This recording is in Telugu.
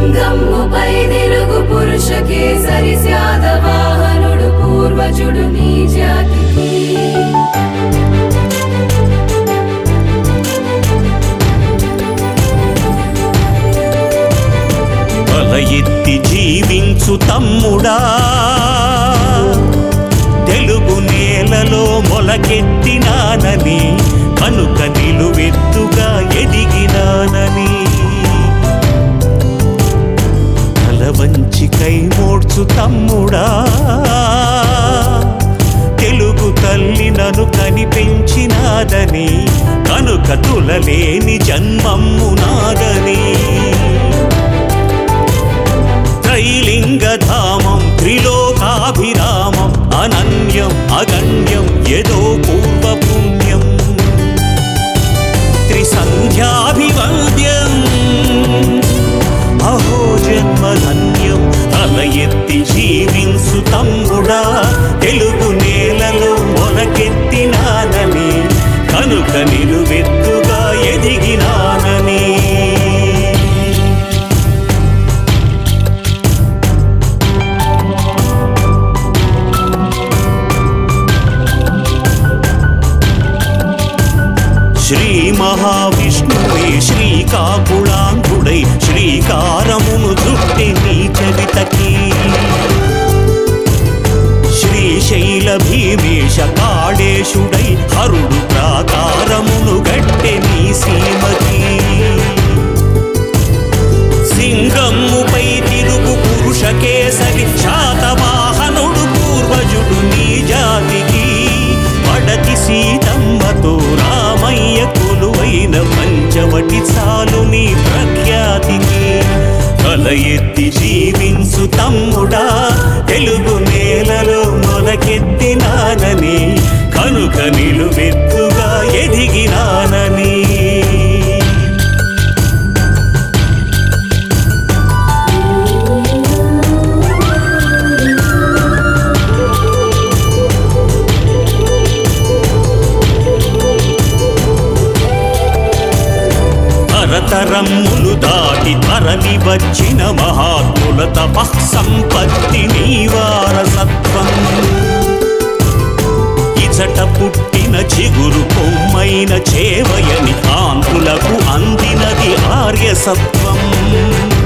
సింగమ్ముపై తిరుగు పురుష కేసరి శాతవాహనుడు పూర్వజుడు నీ జాతికి తల ఎత్తి జీవించు తమ్ముడా తెలుగు నేలలో మొలకెత్తినానని కనుక నిలువెత్తుగా ఎదిగినానని తల వంచి కై మోడ్చు తమ్ముడా తెలుగు తల్లి నన్ను కనిపెంచినాదని కనుక తులలేని జన్మమ్ము నాదని త్రైలింగధామం త్రిలోకాభిరామం అనన్యం అగణ్యం యదో పూర్వపుణ్యం త్రిసంధ్యాభివంద్యం అహో జన్మధన్యం తల ఎత్తి జీవించు తమ్ముడా తెలుగు నేలలో మొలకెత్తినానని కనుక నిలువెత్తుగా ఎదిగినానని శ్రీ మహావిష్ణువే శ్రీకాకుళాంధ్రుడై శ్రీకారమును చుట్టి నీ చరితకి శ్రీశైల భీమేశ కాళేశుడై హరుడు ప్రాకారమును గట్టె నీ సీమకి సింగమ్ముపై తిరుగు పురుష కేసరి శాతవాహనుడు పూర్వజుడు నీ జాతికి పడతి సీతమ్మతో రామయ్య కొలువైన పంచవటి చాలు నీ ప్రఖ్యాతికి తల ఎత్తి జీవించు తమ్ముడా తెలుగు నేలలో మొలకెత్తినానని కనుక నిలువెత్తుగా ఎదిగినానని తరతరమ్ములు దాటి తరలి వచ్చిన మహాత్ముల తపః సంపత్తి నీ వారసత్వం ఇచట పుట్టిన చిగురు కొమ్మైన చేవయని ఆంధ్రులకు అందినది ఆర్యసత్వం